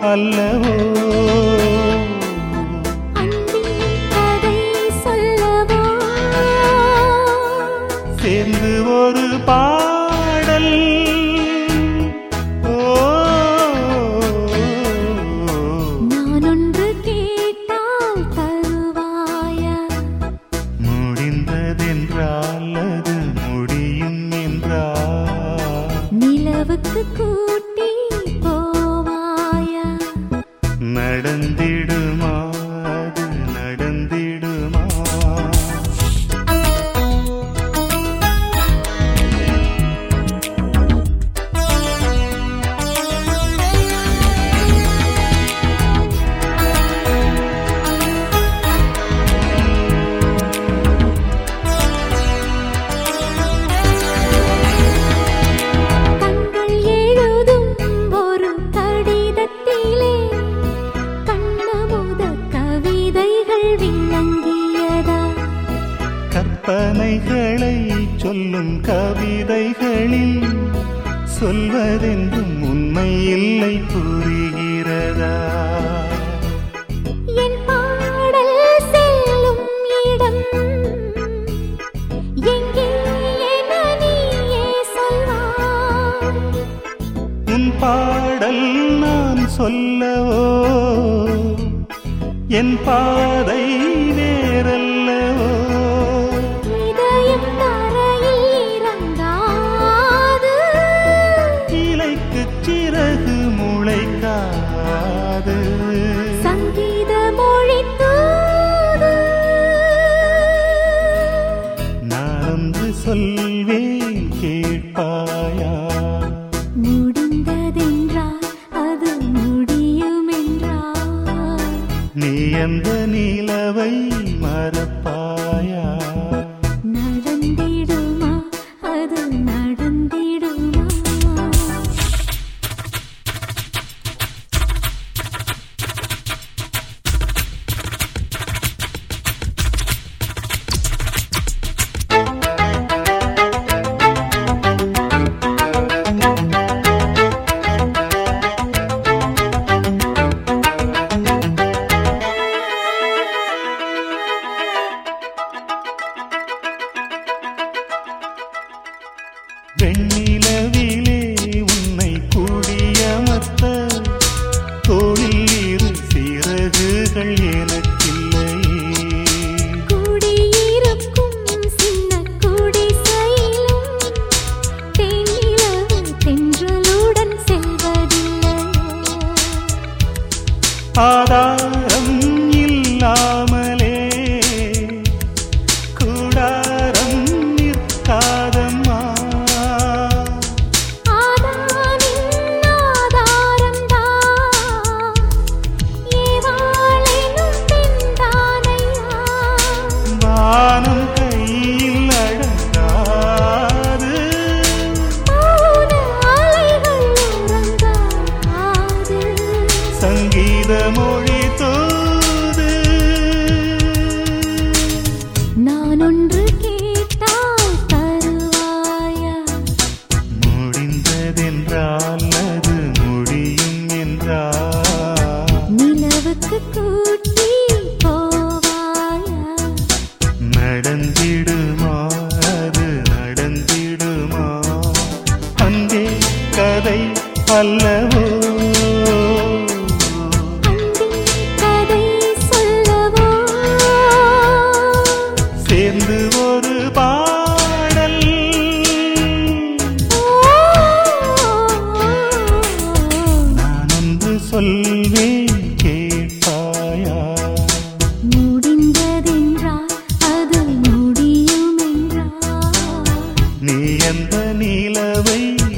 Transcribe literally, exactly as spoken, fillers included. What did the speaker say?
அல்லவோ சேர்ந்து ஒரு பாடல் நான் ஒன்று கேட்டால் தருவாயா முடிந்ததென்றால் அது முடியும் என்றால் நிலவுக்கு கூட்டி போவாயா நடந்திடுமா அது நடந்திடுமா கற்பனைகளை சொல்லும் கவிதைகளில் சொல்வதென்றும் உண்மை இல்லை புரிகிறதா என் பாடல் செல்லும் இடம் எங்கே என நீயே சொல்வாய் உன் பாடல் நான் சொல்லவோ என் பாதை வேறல்லவோ சிறகு முளைக்காது சங்கீத மொழி தூது நான் ஒன்று சொல்வேன் கேட்பாயா முடிந்ததென்றால் அது முடியும் என்றால் நீ அந்த நிலவை மறப்பாயா நடந்திடுமா அது நடந்திடுமா வெண்ணிலவிலே உன்னை கூடியமர்த்த தோளில் இரு சிறகுகள் எனக்கில்லையே கூடியிருக்கும் சின்ன குடிசையிலும் தேனிலவு தென்றலுடன் செல்வதில்லையோ ஆதாரம் இல்லாமலே கூடாரம் நிற்காதம்மா வானம் கையில் அடங்காது சங்கீத மொழி தூது நான் ஒன்று கேட்டால் தருவாயா முடிந்ததென்றால் அது முடியும் என்றால் நிலவுக்கு கூட்டி போவாயா நடந்திடுமா அது நடந்திடுமா அங்கே கதை அல்லவோ கதை சொல்லவோ சேர்ந்து ஒரு பாடல் நான் ஒன்று சொல்வேன் கேட்பாயா முடிந்ததென்றால் அது முடியும் என்றால் நீ அந்த நிலவை